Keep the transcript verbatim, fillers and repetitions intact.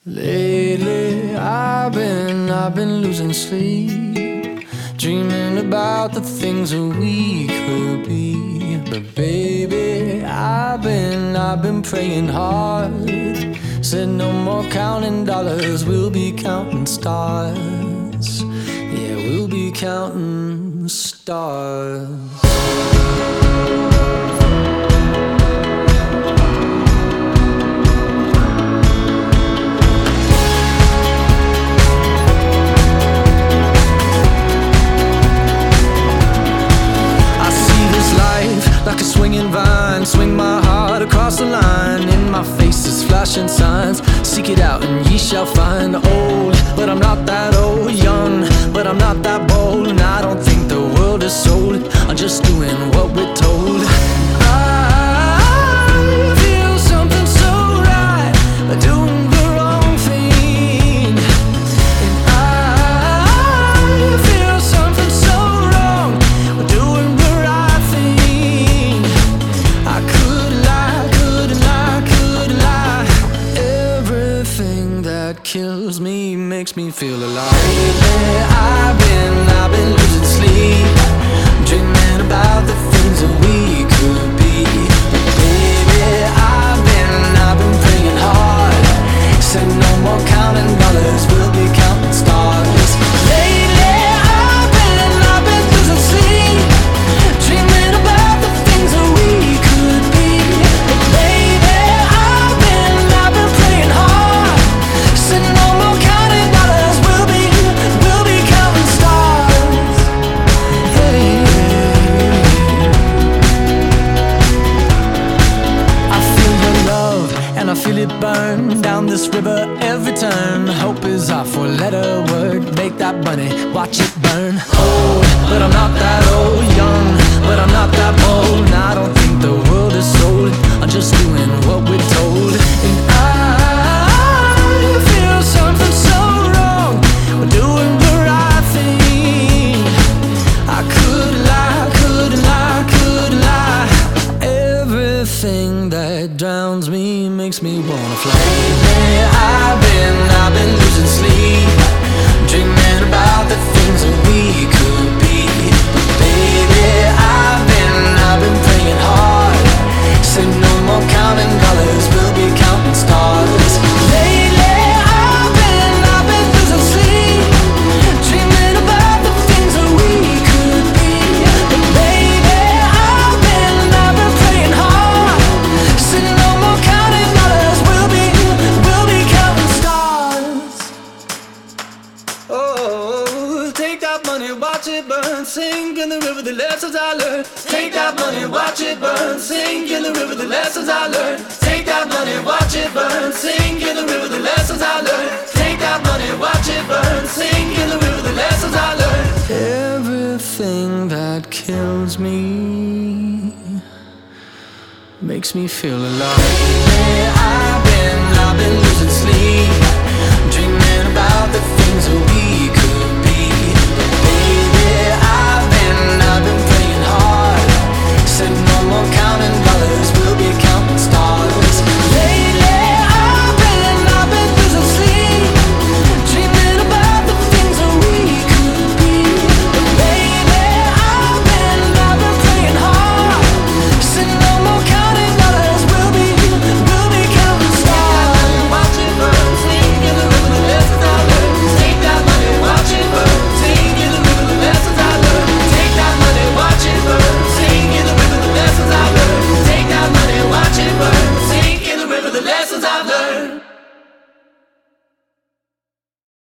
Lately, I've been, I've been losing sleep, dreaming about the things that we could be. But baby, I've been, I've been praying hard. Said no more counting dollars, we'll be counting stars. Yeah, we'll be counting stars. Like a swinging vine, swing my heart across the line. In my face is flashing signs. Seek it out and ye shall find. Old, but I'm not that old. Young, but I'm not that bold. And I don't think the world is sold. I'm just doing what we're told. I feel something so right, but doing the wrong thing. And I feel something so wrong, but doing the right thing. I could lie, could lie, could lie. Everything that kills me makes me feel alive. Lately, I've been, I've been losing sleep, dreaming about the things that we could be. Baby, I've been, I've been praying hard. Said no more counting dollars, we'll be counting stars. Lately, I've been, I've been losing sleep, dreaming about the things that we could be. Baby, I've been, I've been praying hard. Said no more counting dollars, we'll be, we'll be counting stars. Hey. I feel your love and I feel it burn down this river every turn. Hope is our four-letter word. Make that money, watch it burn. Old, but I'm not that old. Young, but I'm not that bold. And I don't think the world is sold. I'm just doing what we're told. And I feel something so wrong, we're doing the right thing. I could lie, could lie, could lie. Everything that drowns me makes me wanna fly. Lately, I've been, I've been losing sleep, dreaming about the things that we could be. But baby, I've been, I've been praying hard. Said no more counting dollars, we'll be counting stars. Lately, I've been, I've been losing sleep, dreaming about the things that we could be. But baby, I've been, I've been praying hard. Said no more counting dollars, we'll be, we'll be counting stars. Oh, take that money, watch it burn, sink in the river, the lessons I learned. Take that money, watch it burn, sink in the river, the lessons I learned. Take that money, watch it burn, sink in the river, the lessons I learned. Take that money, watch it burn, sink in the river, the lessons I learned. Everything that kills me makes me feel alive. Lately, I've been, I've been losing